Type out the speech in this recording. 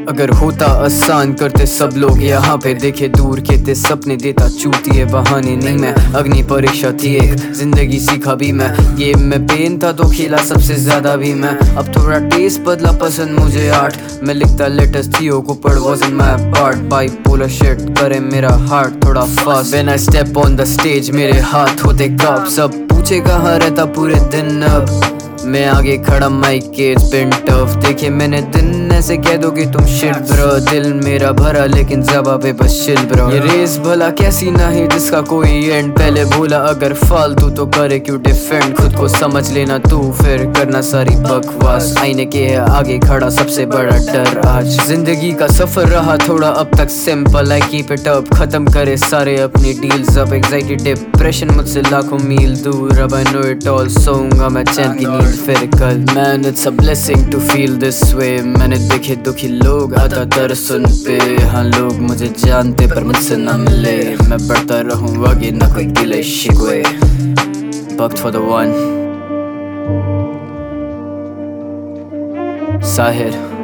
अगर होता आसान करते सब लोग यहाँ पे, देखे दूर के थे सपने देता चूतिए बहाने नहीं। मैं अग्नि परीक्षा थी एक, जिंदगी सीखा भी मैं, गेम में पेन था तो खेला सबसे ज्यादा भी मैं। अब थोड़ा टेस्ट बदला पसंद मुझे आर्ट, मैं लिखता लेटर्स थियो को पढ़ wasn't my part। Bipolar shit करे मेरा हार्ट थोड़ा fast, when I step on the stage मेरे हाथ होते काप। सब पूछे कहाँ रहता पूरे दिन, अब मैं आगे खड़ा माइक के पिन टफ। देखे मैंने दिन ऐसे कह दो कि तुम शिट ब्रो, दिल मेरा भरा लेकिन जवाब है बस शिल ब्रो। ये रेस भला कैसी नहीं जिसका कोई एंड, पहले भूला अगर फालतू तो करे क्यों डिफेंड। खुद को समझ लेना तू फिर करना सारी बकवास, आईने के है आगे खड़ा सबसे बड़ा डर आज। जिंदगी का सफर रहा थोड़ा अब तक simple, I keep it up, खत्म करे सारे अपनी डील्स अब। एंग्जाइटी डिप्रेशन मुझसे लाखों मील दूर, अब आई नो इट ऑल, सोऊंगा मैं चैन की नींद फिर कल। Man it's a blessing to feel this way, मैंने देखे दुखी लोग आता तरस उन पे। हाँ लोग मुझे जानते पर मुझसे न मिले, मैं बढ़ता रहूँ आगे न कोई गिले शिकवे। Bucked for the one, Sahir।